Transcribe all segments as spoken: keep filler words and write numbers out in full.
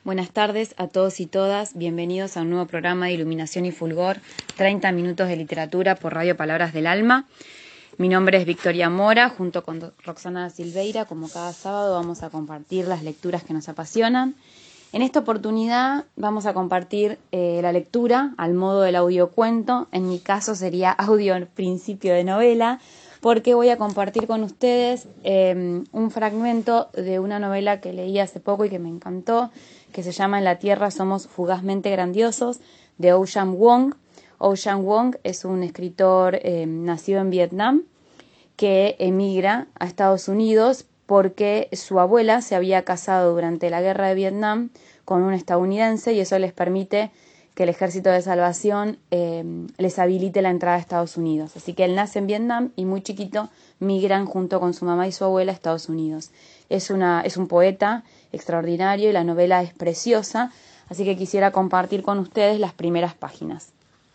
Buenas tardes a todos y todas, bienvenidos a un nuevo programa de Iluminación y Fulgor, treinta minutos de literatura por Radio Palabras del Alma. Mi nombre es Victoria Mora, junto con Roxana Silveira, como cada sábado vamos a compartir las lecturas que nos apasionan. En esta oportunidad vamos a compartir eh, la lectura al modo del audiocuento, en mi caso sería audio principio de novela, porque voy a compartir con ustedes eh, un fragmento de una novela que leí hace poco y que me encantó, que se llama En la Tierra somos fugazmente grandiosos, de Ocean Vuong. Ocean Vuong es un escritor eh, nacido en Vietnam que emigra a Estados Unidos porque su abuela se había casado durante la guerra de Vietnam con un estadounidense y eso les permite que el Ejército de Salvación eh, les habilite la entrada a Estados Unidos. Así que él nace en Vietnam y muy chiquito migran junto con su mamá y su abuela a Estados Unidos. Es, una, es un poeta extraordinario y la novela es preciosa, así que quisiera compartir con ustedes las primeras páginas.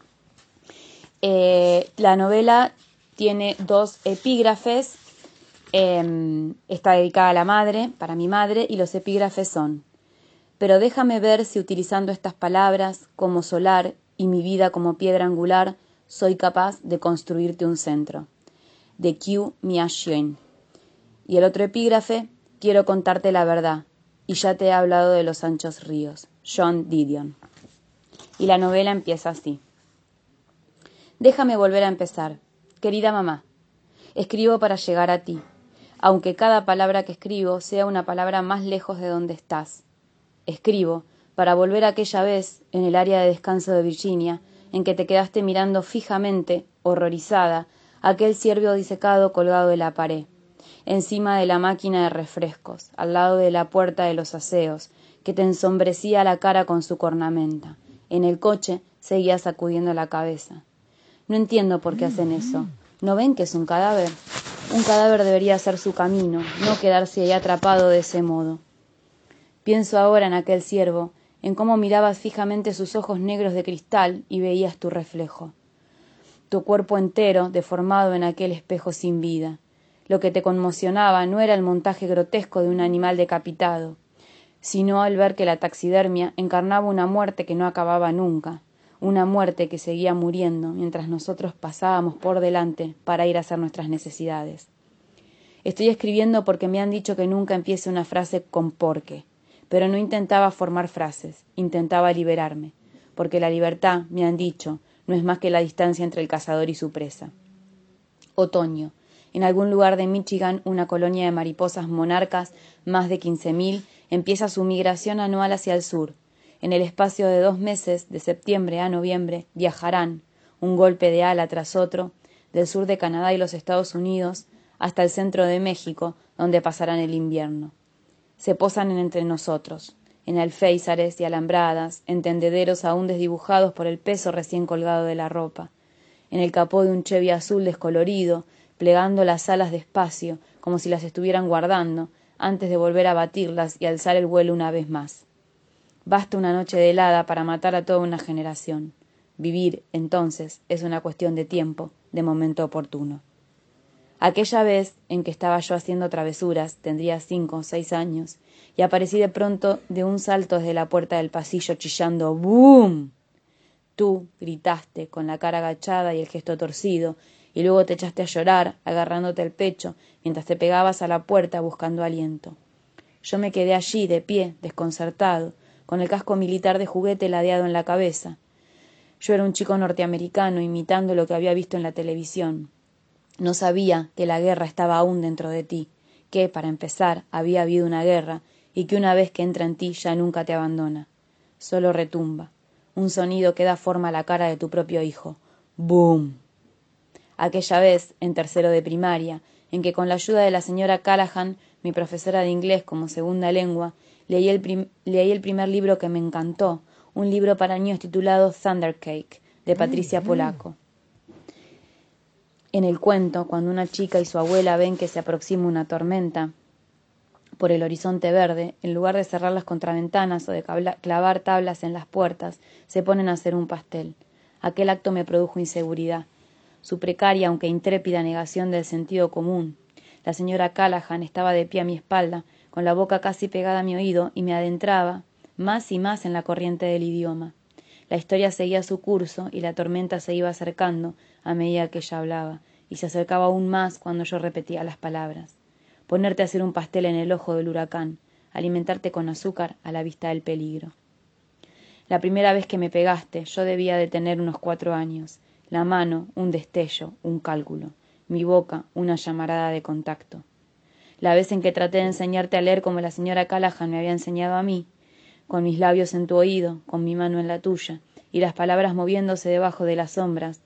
Eh, la novela tiene dos epígrafes, eh, está dedicada a la madre, para mi madre, y los epígrafes son: pero déjame ver si utilizando estas palabras como solar y mi vida como piedra angular, soy capaz de construirte un centro. De Q. Mia-Hsien. Y el otro epígrafe: quiero contarte la verdad, y ya te he hablado de los anchos ríos. John Didion. Y la novela empieza así. Déjame volver a empezar. Querida mamá, escribo para llegar a ti, aunque cada palabra que escribo sea una palabra más lejos de donde estás. Escribo para volver a aquella vez en el área de descanso de Virginia, en que te quedaste mirando fijamente, horrorizada, aquel ciervo disecado colgado de la pared, encima de la máquina de refrescos, al lado de la puerta de los aseos, que te ensombrecía la cara con su cornamenta. En el coche seguías sacudiendo la cabeza. No entiendo por qué hacen eso. ¿No ven que es un cadáver? Un cadáver debería hacer su camino, no quedarse ahí atrapado de ese modo. Pienso ahora en aquel ciervo, en cómo mirabas fijamente sus ojos negros de cristal y veías tu reflejo. Tu cuerpo entero deformado en aquel espejo sin vida. Lo que te conmocionaba no era el montaje grotesco de un animal decapitado, sino al ver que la taxidermia encarnaba una muerte que no acababa nunca, una muerte que seguía muriendo mientras nosotros pasábamos por delante para ir a hacer nuestras necesidades. Estoy escribiendo porque me han dicho que nunca empiece una frase con porque, pero no intentaba formar frases, intentaba liberarme, porque la libertad, me han dicho, no es más que la distancia entre el cazador y su presa. Otoño. En algún lugar de Michigan, una colonia de mariposas monarcas, más de quince mil, empieza su migración anual hacia el sur. En el espacio de dos meses, de septiembre a noviembre, viajarán, un golpe de ala tras otro, del sur de Canadá y los Estados Unidos, hasta el centro de México, donde pasarán el invierno. Se posan en entre nosotros, en alféizares y alambradas, en tendederos aún desdibujados por el peso recién colgado de la ropa, en el capó de un Chevy azul descolorido, plegando las alas despacio, como si las estuvieran guardando, antes de volver a batirlas y alzar el vuelo una vez más. Basta una noche de helada para matar a toda una generación. Vivir, entonces, es una cuestión de tiempo, de momento oportuno. Aquella vez en que estaba yo haciendo travesuras, tendría cinco o seis años, y aparecí de pronto de un salto desde la puerta del pasillo chillando ¡boom! Tú gritaste con la cara agachada y el gesto torcido, y luego te echaste a llorar, agarrándote el pecho, mientras te pegabas a la puerta buscando aliento. Yo me quedé allí, de pie, desconcertado, con el casco militar de juguete ladeado en la cabeza. Yo era un chico norteamericano imitando lo que había visto en la televisión. No sabía que la guerra estaba aún dentro de ti, que, para empezar, había habido una guerra y que una vez que entra en ti ya nunca te abandona. Solo retumba. Un sonido que da forma a la cara de tu propio hijo. ¡Boom! Aquella vez, en tercero de primaria, en que con la ayuda de la señora Callahan, mi profesora de inglés como segunda lengua, leí el, prim- leí el primer libro que me encantó, un libro para niños titulado Thundercake, de Patricia Polaco. En el cuento, cuando una chica y su abuela ven que se aproxima una tormenta por el horizonte verde, en lugar de cerrar las contraventanas o de clavar tablas en las puertas, se ponen a hacer un pastel. Aquel acto me produjo inseguridad. Su precaria, aunque intrépida negación del sentido común. La señora Callahan estaba de pie a mi espalda, con la boca casi pegada a mi oído, y me adentraba, más y más en la corriente del idioma. La historia seguía su curso y la tormenta se iba acercando a medida que ella hablaba, y se acercaba aún más cuando yo repetía las palabras. Ponerte a hacer un pastel en el ojo del huracán, alimentarte con azúcar a la vista del peligro. La primera vez que me pegaste, yo debía de tener unos cuatro años. La mano, un destello, un cálculo. Mi boca, una llamarada de contacto. La vez en que traté de enseñarte a leer como la señora Callahan me había enseñado a mí, con mis labios en tu oído, con mi mano en la tuya, y las palabras moviéndose debajo de las sombras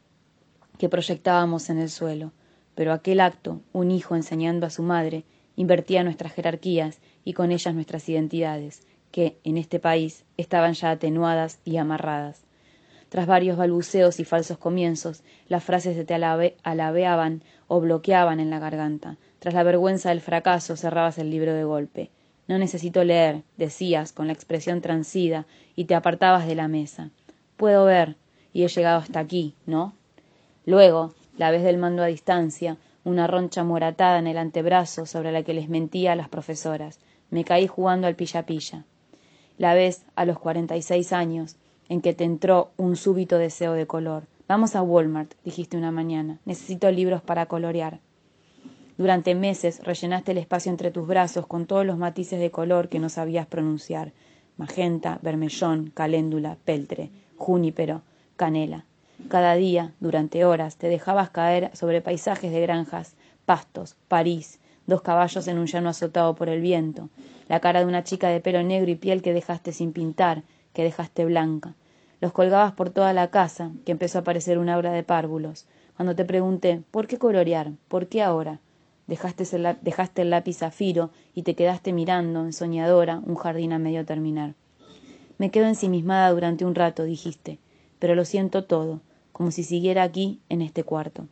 que proyectábamos en el suelo. Pero aquel acto, un hijo enseñando a su madre, invertía nuestras jerarquías y con ellas nuestras identidades, que, en este país, estaban ya atenuadas y amarradas. Tras varios balbuceos y falsos comienzos, las frases se te alabe, alabeaban o bloqueaban en la garganta. Tras la vergüenza del fracaso, cerrabas el libro de golpe. No necesito leer, decías, con la expresión transida, y te apartabas de la mesa. Puedo ver, y he llegado hasta aquí, ¿no? Luego, la vez del mando a distancia, una roncha moratada en el antebrazo sobre la que les mentía a las profesoras. Me caí jugando al pilla-pilla. La vez, a los cuarenta y seis años, en que te entró un súbito deseo de color. Vamos a Walmart, dijiste una mañana. Necesito libros para colorear. Durante meses rellenaste el espacio entre tus brazos con todos los matices de color que no sabías pronunciar. Magenta, vermellón, caléndula, peltre, junípero, canela. Cada día, durante horas, te dejabas caer sobre paisajes de granjas, pastos, París, dos caballos en un llano azotado por el viento, la cara de una chica de pelo negro y piel que dejaste sin pintar, que dejaste blanca. Los colgabas por toda la casa, que empezó a parecer un aura de párvulos. Cuando te pregunté, ¿por qué colorear? ¿Por qué ahora? Dejaste el, dejaste el lápiz zafiro y te quedaste mirando, ensoñadora, un jardín a medio terminar. Me quedo ensimismada durante un rato, dijiste, pero lo siento todo, como si siguiera aquí, en este cuarto.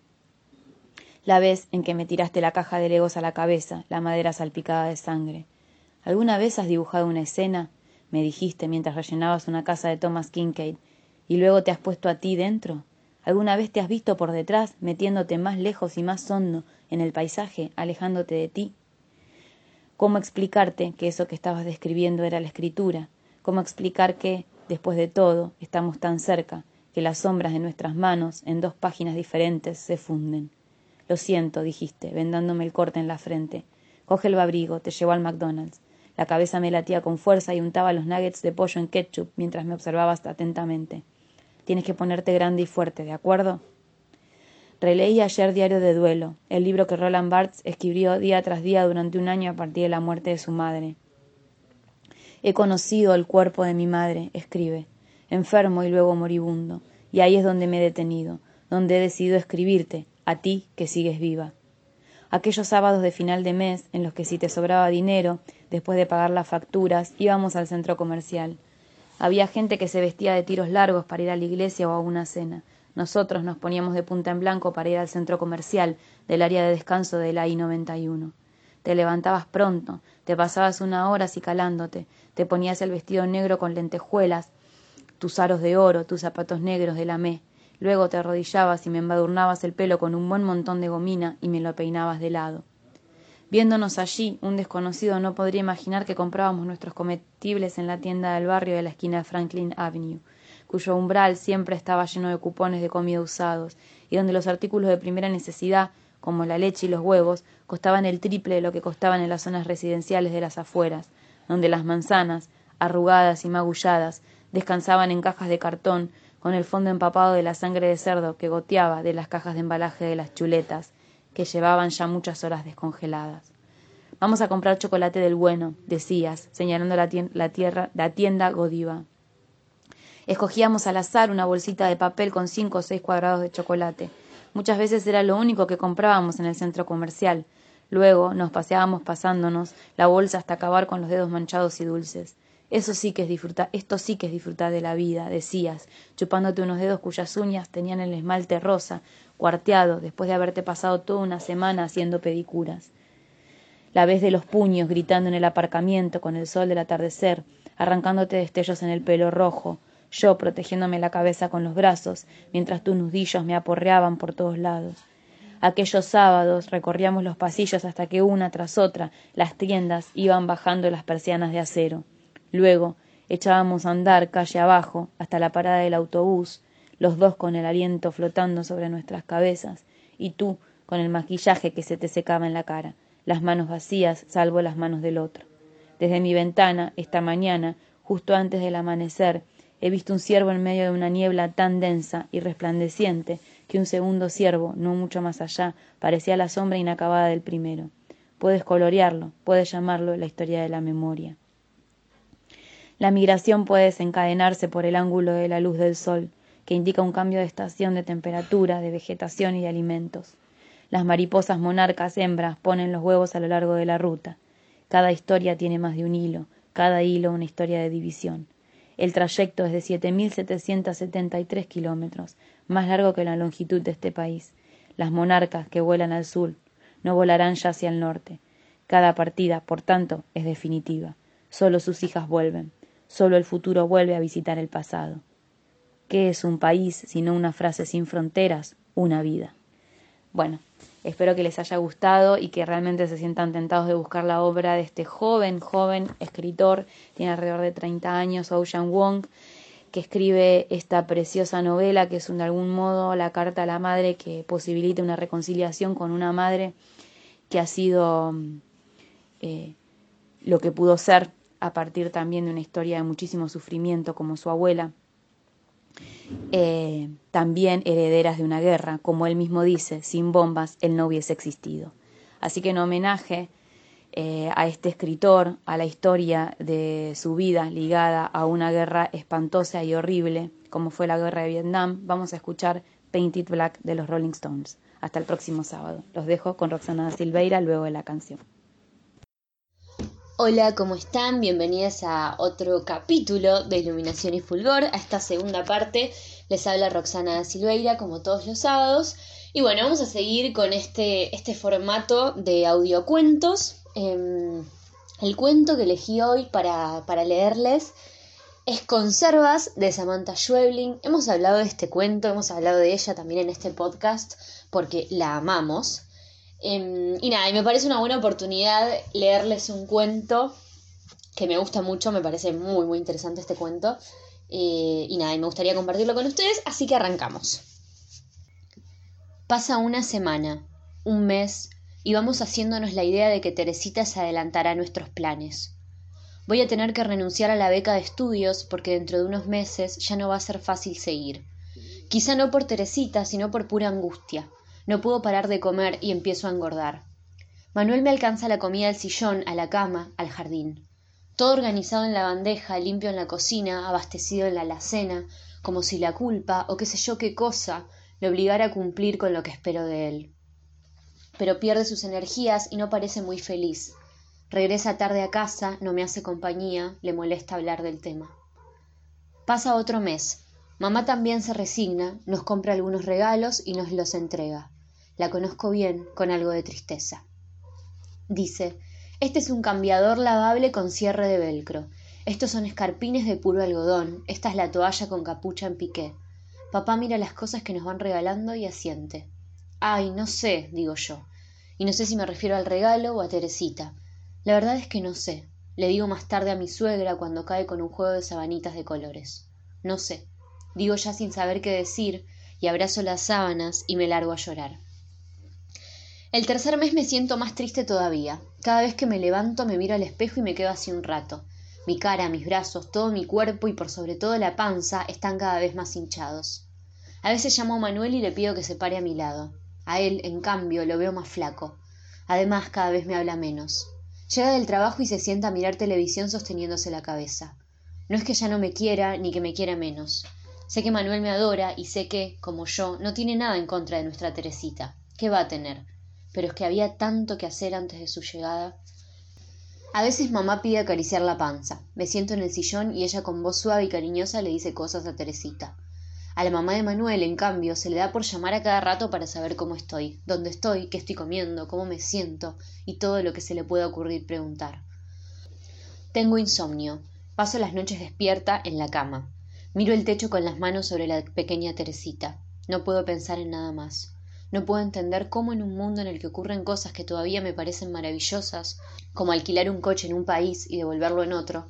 La vez en que me tiraste la caja de legos a la cabeza, la madera salpicada de sangre. ¿Alguna vez has dibujado una escena? Me dijiste mientras rellenabas una casa de Thomas Kincaid, y luego te has puesto a ti dentro. ¿Alguna vez te has visto por detrás, metiéndote más lejos y más hondo en el paisaje, alejándote de ti? ¿Cómo explicarte que eso que estabas describiendo era la escritura? ¿Cómo explicar que, después de todo, estamos tan cerca, que las sombras de nuestras manos, en dos páginas diferentes, se funden? Lo siento, dijiste, vendándome el corte en la frente. Coge el abrigo, te llevo al McDonald's. La cabeza me latía con fuerza y untaba los nuggets de pollo en ketchup mientras me observabas atentamente. Tienes que ponerte grande y fuerte, ¿de acuerdo? Releí ayer Diario de Duelo, el libro que Roland Barthes escribió día tras día durante un año a partir de la muerte de su madre. He conocido el cuerpo de mi madre, escribe, enfermo y luego moribundo, y ahí es donde me he detenido, donde he decidido escribirte, a ti que sigues viva. Aquellos sábados de final de mes en los que si te sobraba dinero, después de pagar las facturas, íbamos al centro comercial. Había gente que se vestía de tiros largos para ir a la iglesia o a una cena. Nosotros nos poníamos de punta en blanco para ir al centro comercial del área de descanso de la I noventa y uno. Te levantabas pronto, te pasabas una hora acicalándote, te ponías el vestido negro con lentejuelas, tus aros de oro, tus zapatos negros de lamé. Luego te arrodillabas y me embadurnabas el pelo con un buen montón de gomina y me lo peinabas de lado. Viéndonos allí, un desconocido no podría imaginar que comprábamos nuestros comestibles en la tienda del barrio de la esquina de Franklin Avenue, cuyo umbral siempre estaba lleno de cupones de comida usados, y donde los artículos de primera necesidad, como la leche y los huevos, costaban el triple de lo que costaban en las zonas residenciales de las afueras, donde las manzanas, arrugadas y magulladas, descansaban en cajas de cartón, con el fondo empapado de la sangre de cerdo que goteaba de las cajas de embalaje de las chuletas, que llevaban ya muchas horas descongeladas. Vamos a comprar chocolate del bueno, decías, señalando la, tien- la, tierra, la tienda Godiva. Escogíamos al azar una bolsita de papel con cinco o seis cuadrados de chocolate. Muchas veces era lo único que comprábamos en el centro comercial. Luego nos paseábamos pasándonos la bolsa hasta acabar con los dedos manchados y dulces. Eso sí que es disfrutar, esto sí que es disfrutar de la vida, decías, chupándote unos dedos cuyas uñas tenían el esmalte rosa, cuarteado, después de haberte pasado toda una semana haciendo pedicuras. La vez de los puños gritando en el aparcamiento con el sol del atardecer, arrancándote destellos en el pelo rojo, yo protegiéndome la cabeza con los brazos, mientras tus nudillos me aporreaban por todos lados. Aquellos sábados recorríamos los pasillos hasta que una tras otra las tiendas iban bajando las persianas de acero. Luego, Echábamos a andar calle abajo hasta la parada del autobús, los dos con el aliento flotando sobre nuestras cabezas, y tú con el maquillaje que se te secaba en la cara, las manos vacías salvo las manos del otro. Desde mi ventana, esta mañana, justo antes del amanecer, he visto un ciervo en medio de una niebla tan densa y resplandeciente que un segundo ciervo, no mucho más allá, parecía la sombra inacabada del primero. Puedes colorearlo, puedes llamarlo la historia de la memoria. La migración puede desencadenarse por el ángulo de la luz del sol, que indica un cambio de estación de temperatura, de vegetación y de alimentos. Las mariposas monarcas hembras ponen los huevos a lo largo de la ruta. Cada historia tiene más de un hilo, cada hilo una historia de división. El trayecto es de siete mil setecientos setenta y tres kilómetros, más largo que la longitud de este país. Las monarcas que vuelan al sur no volarán ya hacia el norte. Cada partida, por tanto, es definitiva. Solo sus hijas vuelven. Solo el futuro vuelve a visitar el pasado. ¿Qué es un país sino una frase sin fronteras? Una vida. Bueno, espero que les haya gustado y que realmente se sientan tentados de buscar la obra de este joven, joven escritor, tiene alrededor de treinta años, Ocean Vuong, que escribe esta preciosa novela que es de algún modo la carta a la madre que posibilita una reconciliación con una madre que ha sido eh, lo que pudo ser a partir también de una historia de muchísimo sufrimiento como su abuela. Eh, también herederas de una guerra, como él mismo dice, sin bombas él no hubiese existido. Así que en homenaje eh, a este escritor, a la historia de su vida ligada a una guerra espantosa y horrible, como fue la guerra de Vietnam, vamos a escuchar Paint It Black de los Rolling Stones. Hasta el próximo sábado. Los dejo con Roxana da Silveira luego de la canción. Hola, ¿cómo están? Bienvenidas a otro capítulo de Iluminación y Fulgor, a esta segunda parte. Les habla Roxana da Silveira, como todos los sábados. Y bueno, vamos a seguir con este, este formato de audiocuentos. Eh, el cuento que elegí hoy para, para leerles es Conservas, de Samantha Schweblin. Hemos hablado de este cuento, hemos hablado de ella también en este podcast, porque la amamos. Eh, y nada, y me parece una buena oportunidad leerles un cuento que me gusta mucho, me parece muy muy interesante este cuento, eh, y nada, y me gustaría compartirlo con ustedes, así que arrancamos. Pasa una semana, un mes, y vamos haciéndonos la idea de que Teresita se adelantará a nuestros planes. Voy a tener que renunciar a la beca de estudios porque dentro de unos meses ya no va a ser fácil seguir. Quizá no por Teresita, sino por pura angustia. No puedo parar de comer y empiezo a engordar. Manuel me alcanza la comida al sillón, a la cama, al jardín. Todo organizado en la bandeja, limpio en la cocina, abastecido en la alacena, como si la culpa, o qué sé yo qué cosa, le obligara a cumplir con lo que espero de él. Pero pierde sus energías y no parece muy feliz. Regresa tarde a casa, no me hace compañía, le molesta hablar del tema. Pasa otro mes. Mamá también se resigna, nos compra algunos regalos y nos los entrega. La conozco bien, con algo de tristeza. Dice, este es un cambiador lavable con cierre de velcro. Estos son escarpines de puro algodón. Esta es la toalla con capucha en piqué. Papá mira las cosas que nos van regalando y asiente. Ay, no sé, digo yo. Y no sé si me refiero al regalo o a Teresita. La verdad es que no sé. Le digo más tarde a mi suegra cuando cae con un juego de sabanitas de colores. No sé. Digo ya sin saber qué decir, y abrazo las sábanas y me largo a llorar. El tercer mes me siento más triste todavía. Cada vez que me levanto me miro al espejo y me quedo así un rato. Mi cara, mis brazos, todo mi cuerpo y por sobre todo la panza están cada vez más hinchados. A veces llamo a Manuel y le pido que se pare a mi lado. A él, en cambio, lo veo más flaco. Además, cada vez me habla menos. Llega del trabajo y se sienta a mirar televisión sosteniéndose la cabeza. No es que ya no me quiera ni que me quiera menos. Sé que Manuel me adora y sé que, como yo, no tiene nada en contra de nuestra Teresita. ¿Qué va a tener? Pero es que había tanto que hacer antes de su llegada. A veces mamá pide acariciar la panza. Me siento en el sillón y ella con voz suave y cariñosa le dice cosas a Teresita. A la mamá de Manuel, en cambio, se le da por llamar a cada rato para saber cómo estoy, dónde estoy, qué estoy comiendo, cómo me siento y todo lo que se le pueda ocurrir preguntar. Tengo insomnio. Paso las noches despierta en la cama. Miro el techo con las manos sobre la pequeña Teresita. No puedo pensar en nada más. No puedo entender cómo en un mundo en el que ocurren cosas que todavía me parecen maravillosas, como alquilar un coche en un país y devolverlo en otro,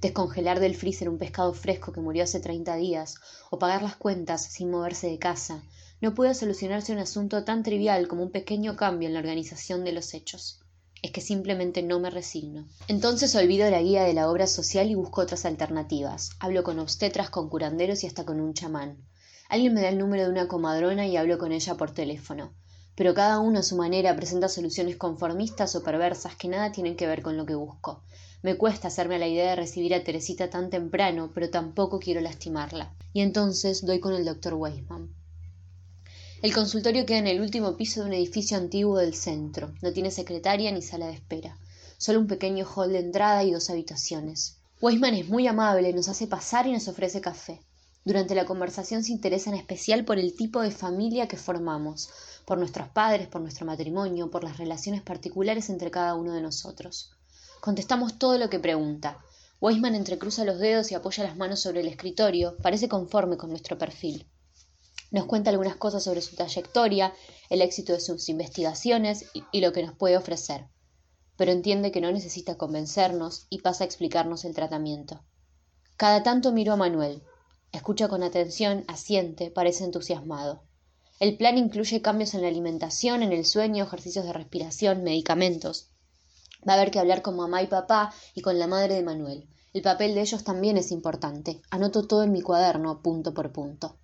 descongelar del freezer un pescado fresco que murió hace treinta días, o pagar las cuentas sin moverse de casa, no puede solucionarse un asunto tan trivial como un pequeño cambio en la organización de los hechos. Es que simplemente no me resigno. Entonces olvido la guía de la obra social y busco otras alternativas. Hablo con obstetras, con curanderos y hasta con un chamán. Alguien me da el número de una comadrona y hablo con ella por teléfono. Pero cada uno a su manera presenta soluciones conformistas o perversas que nada tienen que ver con lo que busco. Me cuesta hacerme a la idea de recibir a Teresita tan temprano, pero tampoco quiero lastimarla. Y entonces doy con el doctor Weisman. El consultorio queda en el último piso de un edificio antiguo del centro. No tiene secretaria ni sala de espera. Solo un pequeño hall de entrada y dos habitaciones. Weisman es muy amable, nos hace pasar y nos ofrece café. Durante la conversación se interesa en especial por el tipo de familia que formamos, por nuestros padres, por nuestro matrimonio, por las relaciones particulares entre cada uno de nosotros. Contestamos todo lo que pregunta. Weisman entrecruza los dedos y apoya las manos sobre el escritorio, parece conforme con nuestro perfil. Nos cuenta algunas cosas sobre su trayectoria, el éxito de sus investigaciones y, y lo que nos puede ofrecer. Pero entiende que no necesita convencernos y pasa a explicarnos el tratamiento. Cada tanto miro a Manuel. Escucha con atención, asiente, parece entusiasmado. El plan incluye cambios en la alimentación, en el sueño, ejercicios de respiración, medicamentos. Va a haber que hablar con mamá y papá y con la madre de Manuel. El papel de ellos también es importante. Anoto todo en mi cuaderno, punto por punto.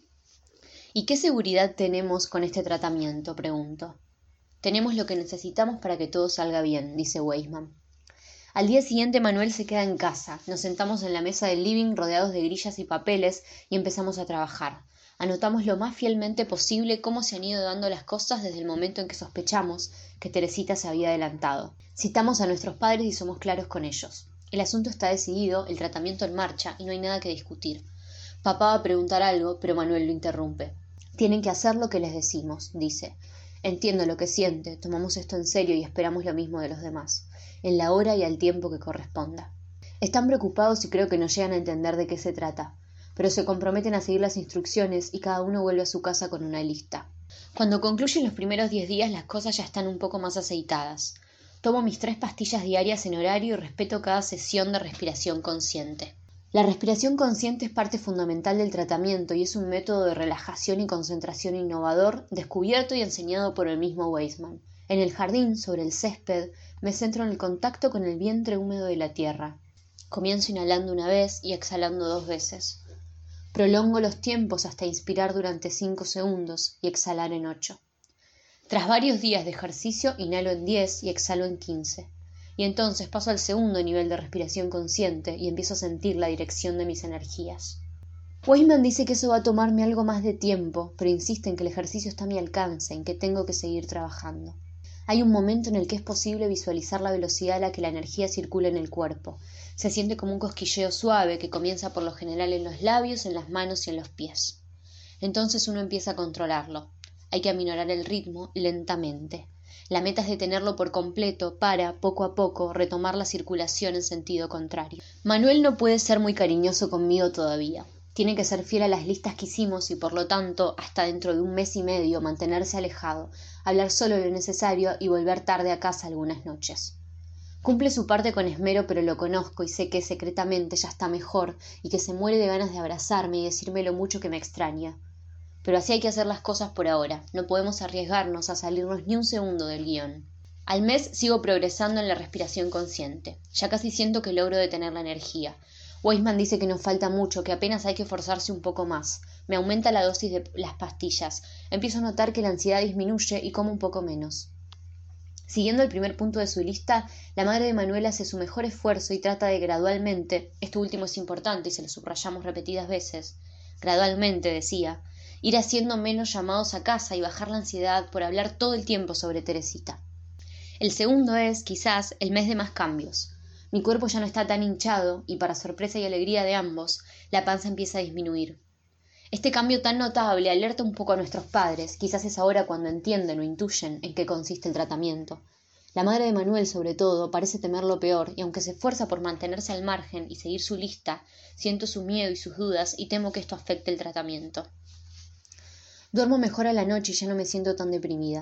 ¿Y qué seguridad tenemos con este tratamiento?, pregunto. Tenemos lo que necesitamos para que todo salga bien, dice Weisman. Al día siguiente Manuel se queda en casa. Nos sentamos en la mesa del living rodeados de grillas y papeles y empezamos a trabajar. Anotamos lo más fielmente posible cómo se han ido dando las cosas desde el momento en que sospechamos que Teresita se había adelantado. Citamos a nuestros padres y somos claros con ellos. El asunto está decidido, el tratamiento en marcha y no hay nada que discutir. Papá va a preguntar algo, pero Manuel lo interrumpe. Tienen que hacer lo que les decimos, dice. Entiendo lo que siente, tomamos esto en serio y esperamos lo mismo de los demás, en la hora y al tiempo que corresponda. Están preocupados y creo que no llegan a entender de qué se trata, pero se comprometen a seguir las instrucciones y cada uno vuelve a su casa con una lista. Cuando concluyen los primeros diez días las cosas ya están un poco más aceitadas. Tomo mis tres pastillas diarias en horario y respeto cada sesión de respiración consciente. La respiración consciente es parte fundamental del tratamiento y es un método de relajación y concentración innovador descubierto y enseñado por el mismo Weisman. En el jardín, sobre el césped, me centro en el contacto con el vientre húmedo de la tierra. Comienzo inhalando una vez y exhalando dos veces. Prolongo los tiempos hasta inspirar durante cinco segundos y exhalar en ocho. Tras varios días de ejercicio, inhalo en diez y exhalo en quince. Y entonces paso al segundo nivel de respiración consciente y empiezo a sentir la dirección de mis energías. Weisman dice que eso va a tomarme algo más de tiempo, pero insiste en que el ejercicio está a mi alcance, en que tengo que seguir trabajando. Hay un momento en el que es posible visualizar la velocidad a la que la energía circula en el cuerpo. Se siente como un cosquilleo suave que comienza por lo general en los labios, en las manos y en los pies. Entonces uno empieza a controlarlo. Hay que aminorar el ritmo lentamente. La meta es detenerlo por completo para, poco a poco, retomar la circulación en sentido contrario. Manuel no puede ser muy cariñoso conmigo todavía. Tiene que ser fiel a las listas que hicimos y, por lo tanto, hasta dentro de un mes y medio mantenerse alejado, hablar solo lo necesario y volver tarde a casa algunas noches. Cumple su parte con esmero, pero lo conozco y sé que secretamente ya está mejor y que se muere de ganas de abrazarme y decirme lo mucho que me extraña. Pero así hay que hacer las cosas por ahora. No podemos arriesgarnos a salirnos ni un segundo del guión. Al mes sigo progresando en la respiración consciente. Ya casi siento que logro detener la energía. Weisman dice que nos falta mucho, que apenas hay que forzarse un poco más. Me aumenta la dosis de las pastillas. Empiezo a notar que la ansiedad disminuye y como un poco menos. Siguiendo el primer punto de su lista, la madre de Manuel hace su mejor esfuerzo y trata de gradualmente, esto último es importante y se lo subrayamos repetidas veces, gradualmente, decía, ir haciendo menos llamados a casa y bajar la ansiedad por hablar todo el tiempo sobre Teresita. El segundo es, quizás, el mes de más cambios. Mi cuerpo ya no está tan hinchado y, para sorpresa y alegría de ambos, la panza empieza a disminuir. Este cambio tan notable alerta un poco a nuestros padres, quizás es ahora cuando entienden o intuyen en qué consiste el tratamiento. La madre de Manuel, sobre todo, parece temer lo peor, y aunque se esfuerza por mantenerse al margen y seguir su lista, siento su miedo y sus dudas y temo que esto afecte el tratamiento. Duermo mejor a la noche y ya no me siento tan deprimida.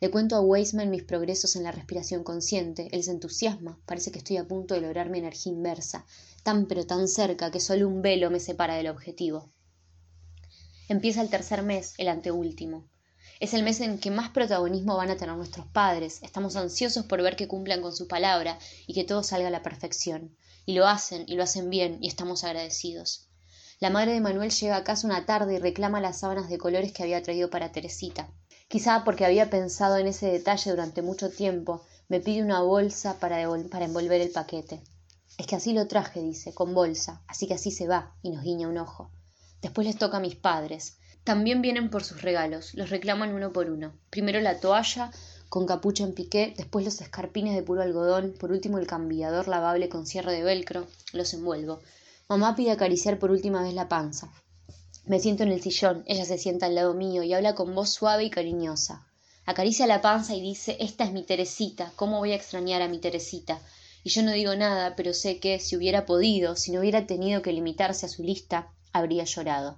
Le cuento a Weisman mis progresos en la respiración consciente. Él se entusiasma. Parece que estoy a punto de lograr mi energía inversa, tan pero tan cerca que solo un velo me separa del objetivo. Empieza el tercer mes, el anteúltimo. Es el mes en que más protagonismo van a tener nuestros padres. Estamos ansiosos por ver que cumplan con su palabra y que todo salga a la perfección. Y lo hacen, y lo hacen bien, y estamos agradecidos. La madre de Manuel llega a casa una tarde y reclama las sábanas de colores que había traído para Teresita. Quizá porque había pensado en ese detalle durante mucho tiempo, me pide una bolsa para, devol- para envolver el paquete. Es que así lo traje, dice, con bolsa, así que así se va, y nos guiña un ojo. Después les toca a mis padres. También vienen por sus regalos, los reclaman uno por uno. Primero la toalla con capucha en piqué, después los escarpines de puro algodón, por último el cambiador lavable con cierre de velcro. Los envuelvo. Mamá pide acariciar por última vez la panza. Me siento en el sillón, ella se sienta al lado mío y habla con voz suave y cariñosa. Acaricia la panza y dice, esta es mi Teresita, ¿cómo voy a extrañar a mi Teresita? Y yo no digo nada, pero sé que, si hubiera podido, si no hubiera tenido que limitarse a su lista, habría llorado.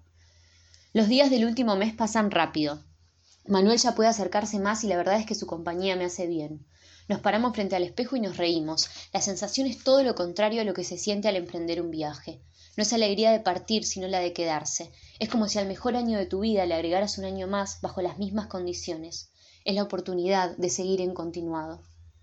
Los días del último mes pasan rápido. Manuel ya puede acercarse más y la verdad es que su compañía me hace bien. Nos paramos frente al espejo y nos reímos. La sensación es todo lo contrario a lo que se siente al emprender un viaje. No es alegría de partir, sino la de quedarse. Es como si al mejor año de tu vida le agregaras un año más bajo las mismas condiciones. Es la oportunidad de seguir en continuado.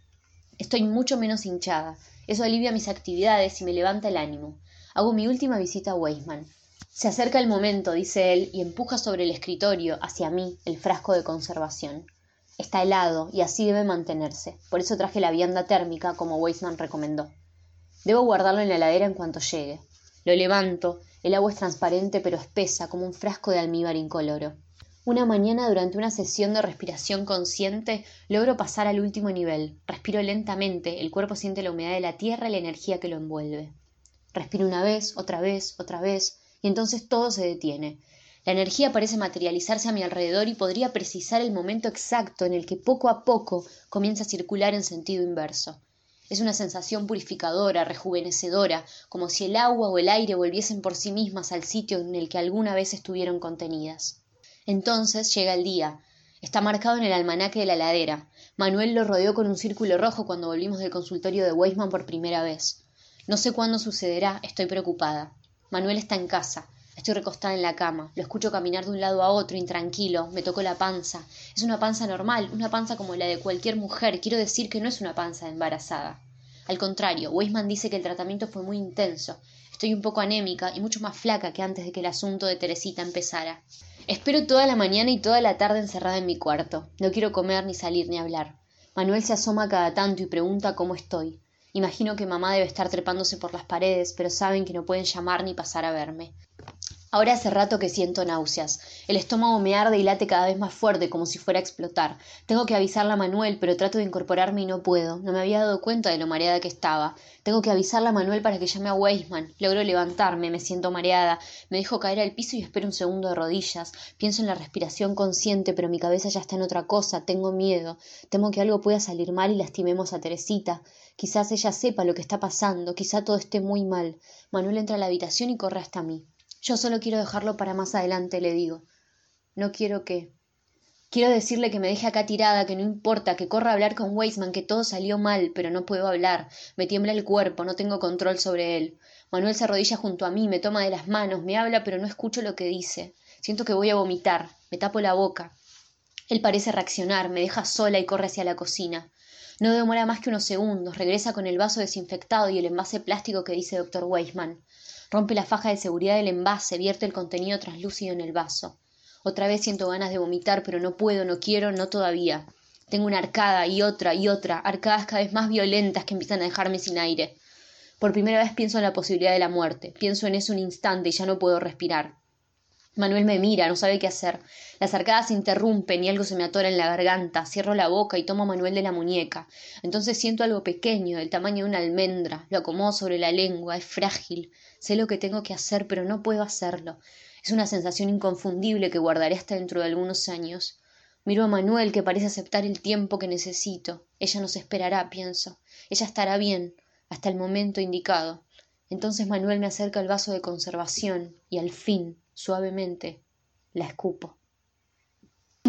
Estoy mucho menos hinchada. Eso alivia mis actividades y me levanta el ánimo. Hago mi última visita a Weisman. Se acerca el momento, dice él, y empuja sobre el escritorio, hacia mí, el frasco de conservación. Está helado y así debe mantenerse. Por eso traje la vianda térmica, como Weisman recomendó. Debo guardarlo en la heladera en cuanto llegue. Lo levanto. El agua es transparente pero espesa, como un frasco de almíbar incoloro. Una mañana, durante una sesión de respiración consciente, logro pasar al último nivel. Respiro lentamente, el cuerpo siente la humedad de la tierra y la energía que lo envuelve. Respiro una vez, otra vez, otra vez, y entonces todo se detiene. La energía parece materializarse a mi alrededor y podría precisar el momento exacto en el que poco a poco comienza a circular en sentido inverso. Es una sensación purificadora, rejuvenecedora, como si el agua o el aire volviesen por sí mismas al sitio en el que alguna vez estuvieron contenidas. Entonces llega el día. Está marcado en el almanaque de la heladera. Manuel lo rodeó con un círculo rojo cuando volvimos del consultorio de Weisman por primera vez. No sé cuándo sucederá, estoy preocupada. Manuel está en casa. Estoy recostada en la cama. Lo escucho caminar de un lado a otro, intranquilo. Me tocó la panza. Es una panza normal, una panza como la de cualquier mujer. Quiero decir que no es una panza de embarazada. Al contrario, Weisman dice que el tratamiento fue muy intenso. Estoy un poco anémica y mucho más flaca que antes de que el asunto de Teresita empezara. Espero toda la mañana y toda la tarde encerrada en mi cuarto. No quiero comer, ni salir, ni hablar. Manuel se asoma cada tanto y pregunta cómo estoy. Imagino que mamá debe estar trepándose por las paredes, pero saben que no pueden llamar ni pasar a verme. Ahora hace rato que siento náuseas. El estómago me arde y late cada vez más fuerte, como si fuera a explotar. Tengo que avisarle a Manuel, pero trato de incorporarme y no puedo. No me había dado cuenta de lo mareada que estaba. Tengo que avisarle a Manuel para que llame a Weisman. Logro levantarme, me siento mareada. Me dejo caer al piso y espero un segundo de rodillas. Pienso en la respiración consciente, pero mi cabeza ya está en otra cosa. Tengo miedo. Temo que algo pueda salir mal y lastimemos a Teresita. Quizás ella sepa lo que está pasando. Quizá todo esté muy mal. Manuel entra a la habitación y corre hasta mí. Yo solo quiero dejarlo para más adelante, le digo. No quiero que... Quiero decirle que me deje acá tirada, que no importa, que corra a hablar con Weisman, que todo salió mal, pero no puedo hablar. Me tiembla el cuerpo, no tengo control sobre él. Manuel se arrodilla junto a mí, me toma de las manos, me habla, pero no escucho lo que dice. Siento que voy a vomitar, me tapo la boca. Él parece reaccionar, me deja sola y corre hacia la cocina. No demora más que unos segundos, regresa con el vaso desinfectado y el envase plástico que dice doctor Weisman. Rompe la faja de seguridad del envase, vierte el contenido translúcido en el vaso. Otra vez siento ganas de vomitar, pero no puedo, no quiero, no todavía. Tengo una arcada y otra y otra, arcadas cada vez más violentas que empiezan a dejarme sin aire. Por primera vez pienso en la posibilidad de la muerte. Pienso en eso un instante y ya no puedo respirar. Manuel me mira, no sabe qué hacer. Las arcadas se interrumpen y algo se me atora en la garganta. Cierro la boca y tomo a Manuel de la muñeca. Entonces siento algo pequeño, del tamaño de una almendra. Lo acomodo sobre la lengua, es frágil. Sé lo que tengo que hacer, pero no puedo hacerlo. Es una sensación inconfundible que guardaré hasta dentro de algunos años. Miro a Manuel, que parece aceptar el tiempo que necesito. Ella nos esperará, pienso. Ella estará bien, hasta el momento indicado. Entonces Manuel me acerca el vaso de conservación y al fin, suavemente, la escupo.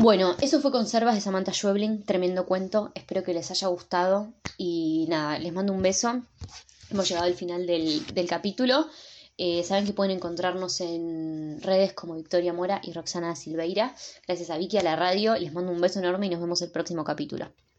Bueno, eso fue Conservas de Samantha Schweblin, tremendo cuento, espero que les haya gustado y nada, les mando un beso, hemos llegado al final del, del capítulo, eh, saben que pueden encontrarnos en redes como Victoria Mora y Roxana Silveira, gracias a Vicky, a la radio, les mando un beso enorme y nos vemos el próximo capítulo.